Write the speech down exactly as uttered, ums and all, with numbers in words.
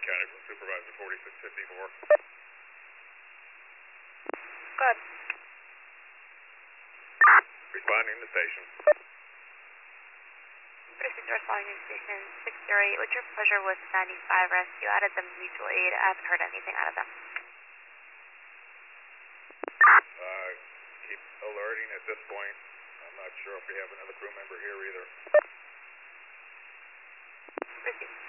Mechanical Supervisor forty-six fifty-four. Good. Responding to station. forty-six responding to station six zero eight. What's your pleasure with ninety-five rescue? Added them mutual aid. I haven't heard anything out of them. Uh, keep alerting at this point. I'm not sure if we have another crew member here either. Received.